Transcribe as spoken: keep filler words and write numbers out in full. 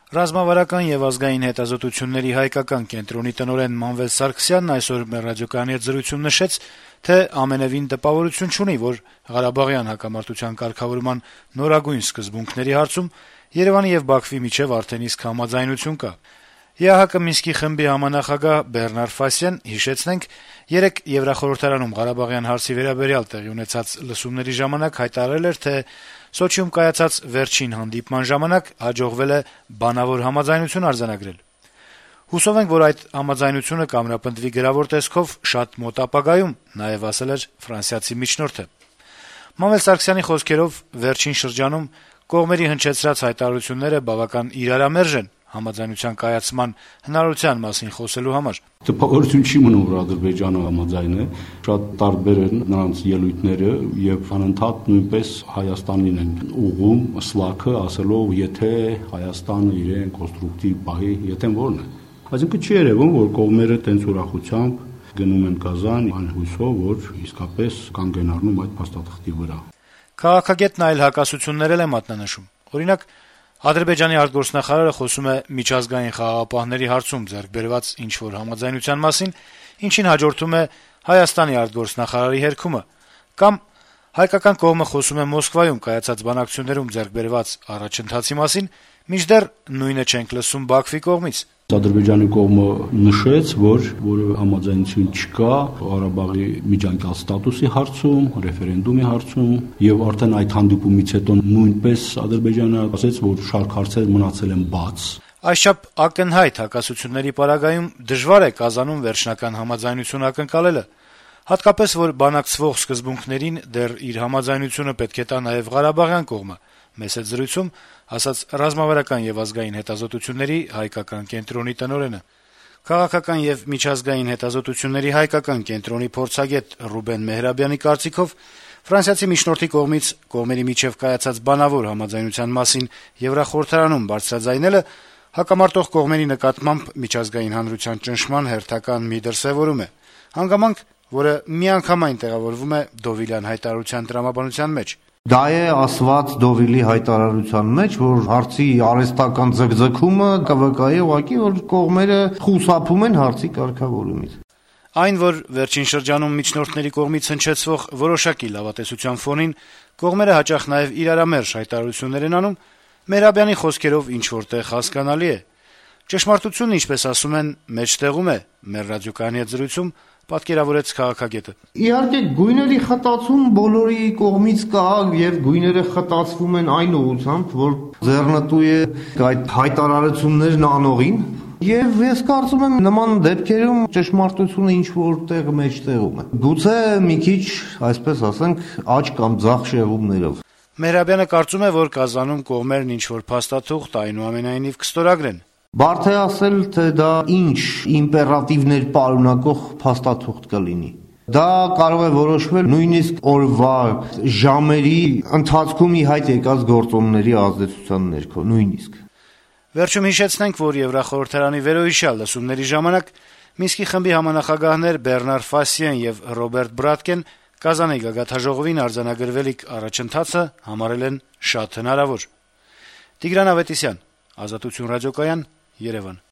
Ռազմավարական եւ ազգային հետազոտությունների հայկական կենտրոնի տնօրեն Մանվել Սարգսյանն այսօր մեր ռադիոկայանի հետ զրույցում նշեց, թե ամենեւին տպավորություն չունի, որ Ղարաբաղյան հակամարտության կարգավորման նորագույն սկզբունքների հարցում Երեւանի եւ Բաքվի միջեւ արդեն իսկ համաձայնություն կա։ ԵԱՀԿ Մինսկի խմբի համանախագահ Բեռնար Ֆասյան, հիշեցնենք, երեկ Եվրախորհրդարանում Ղարաբաղյան հարցի վերաբերյալ տեղի ունեցած լսումների ժամանակ հայտարարել էր, թե Սոչիում կայացած վերջին հանդիպման ժամանակ հաջողվել է բանավոր համաձայնություն արձանագրել։ Հուսով ենք, որ այդ համաձայնությունը կամրապնդվի գրավոր տեսքով շատ մոտ ապագայում, նաեւ ասել էր ֆրանսիացի միջնորդը։ Մանվել Սարգսյանի խոսքերով վերջին շրջանում կողմերի հնչեցրած հայտարարությունները բավական իրարամերժ են համաձայնության կայացման հնարավորության մասին խոսելու համար։ Տպավորություն չի մնում, որ Ադրբեջանը համաձայն է, շատ տարբեր են նրանց ելույթները եւ անընդհատ նույնպես Հայաստանին են ուղղում սլաքը, ասելով, եթե Հայաստանը իրեն կոնստրուկտիվ պահի, եթե որն է։ Այսինքն չի երևում, որ կողմերը տենց ուրախությամբ գնում են Կազան, այն հույսով, որ իսկապես կանգ են առնում այդ փաստաթղթի վրա։ Քաղաքագետն այլ հակասություններ էլ է մատնանշում։ Օրինակ, Ադրբեջանի արտգործնախարարը խոսում է միջազգային խաղաղապահների հարցում ձեռք բերված ինչ-որ համաձայնության մասին, ինչին հաջորդում է Հայաստանի արտգործնախարարի հերքումը, կամ հայկական կողմը խոսում է Մոսկվայում կայացած բանակցություններում ձեռք բերված առաջընթացի մասին, մինչդեռ նույնը չենք լսում Բաքվի կողմից։ Ադրբեջանի կողմը նշեց, որ որևէ համաձայնություն չկա Ղարաբաղի միջանկյալ ստատուսի հարցում, ռեֆերենդումի հարցում, եւ արդեն այդ հանդիպումից հետո նույնպես Ադրբեջանը ասաց, որ շարք հարցեր մնացել են բաց։ Այսչափ ակնհայտ հակասությունների պարագայում դժվար է Կազանում վերջնական համաձայնություն ակնկալելը, հատկապես որ բանակցվող սկզբունքներին դեռ իր համաձայնությունը պետք է տա նաեւ Ղարաբաղյան կողմը։ Մեծ այդ զրույցում ասաց ռազմավարական եւ ազգային հետազոտությունների հայկական կենտրոնի տնօրենը։ Քաղաքական եւ միջազգային հետազոտությունների հայկական կենտրոնի փորձագետ Ռուբեն Մեհրաբյանի կարծիքով ֆրանսիացի միջնորդի կողմից կողմերի միջև կայացած բանավոր համաձայնության մասին Եվրախորհրդարանում բարձրաձայնելը հակամարտող կողմերի նկատմամբ միջազգային հանրության ճնշման հերթական մի դրսեւորում է, հանգամանք, որը միանգամայն տեղավորվում է Դովիլյան հայտարարության տրամաբանության մեջ։ Դա է ասված Դովիլի հայտարարության մեջ, որ հարցի արհեստական ձգձգումը կվկայի ուղղակի, որ կողմերը խուսափում են հարցի կարգավորումից։ Այն, որ վերջին շրջանում միջնորդների կողմից հնչեցվող որոշակի լավատեսության ֆոնին կողմերը հաճախ նաեւ իրարամերժ հայտարարություններ են անում, Մեհրաբյանի խոսքերով ինչ-որ տեղ հասկանալի է։ Ճշմարտությունն, ինչպես ասում են, մեջտեղում է, մեր ռադիոկայանի հետ զրույցում պատկերավորեց քաղաքագետը։ Իհարկե գույների խտացում բոլորի կողմից կա եւ գույները խտացվում են այն ուղղությամբ, որ ձեռնտու է այդ հայտարարություններն անողին, եւ ես կարծում եմ նման դեպքերում ճշմարտությունը ինչ որտեղ մեջտեղում է։ Գուցե մի քիչ, այսպես ասենք, աճ կամ ձախ շեղումներով։ Մեհրաբյանը կարծում է, որ Կազանում կողմերն ինչ որ փաստաթուղթ այնուամենայնիվ կստորագրեն։ Բարդ է ասել, թե դա ինչ իմպերատիվներ պարունակող փաստաթուղթ կլինի։ Դա կարող է որոշվել նույնիսկ օրվա ժամերի ընթացքում ի հայտ եկած գործոնների ազդեցության ներքո, նույնիսկ։ Վերջում հիշեցնենք, որ Եվրախորհրդարանի վերոհիշյալ լսումների ժամանակ Մինսկի խմբի համանախագահներ Բեռնար Ֆասյան եւ Ռոբերտ Բրատկեն Կազանի գագաթաժողովին արձանագրվելիք առաջընթացը համարել են շատ հնարավոր։ Տիգրան Ավետիսյան, Ազատություն ռադիոկայան, Երևան։